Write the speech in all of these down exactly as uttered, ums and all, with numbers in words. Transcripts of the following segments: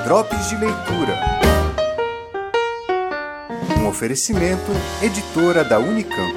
Drops de Leitura. Um oferecimento, editora da Unicamp.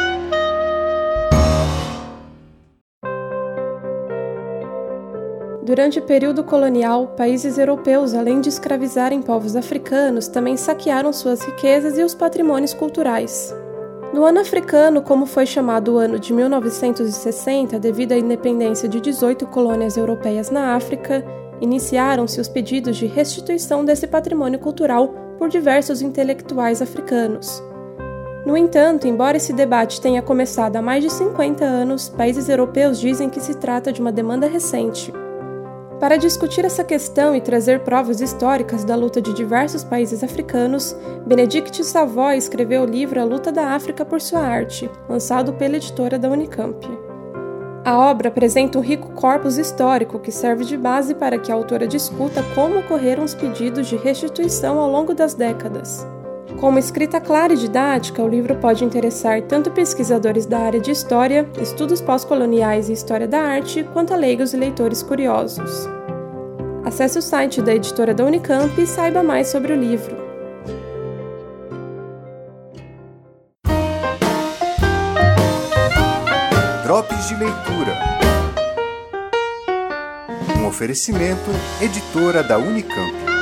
Durante o período colonial, países europeus, além de escravizarem povos africanos, também saquearam suas riquezas e os patrimônios culturais. No ano africano, como foi chamado o ano de mil novecentos e sessenta, devido à independência de dezoito colônias europeias na África, iniciaram-se os pedidos de restituição desse patrimônio cultural por diversos intelectuais africanos. No entanto, embora esse debate tenha começado há mais de cinquenta anos, países europeus dizem que se trata de uma demanda recente. Para discutir essa questão e trazer provas históricas da luta de diversos países africanos, Bénédicte Savoy escreveu o livro A Luta da África por Sua Arte, lançado pela editora da Unicamp. A obra apresenta um rico corpus histórico que serve de base para que a autora discuta como ocorreram os pedidos de restituição ao longo das décadas. Com uma escrita clara e didática, o livro pode interessar tanto pesquisadores da área de história, estudos pós-coloniais e história da arte, quanto a leigos e leitores curiosos. Acesse o site da editora da Unicamp e saiba mais sobre o livro. Drops de Leitura. Um oferecimento, editora da Unicamp.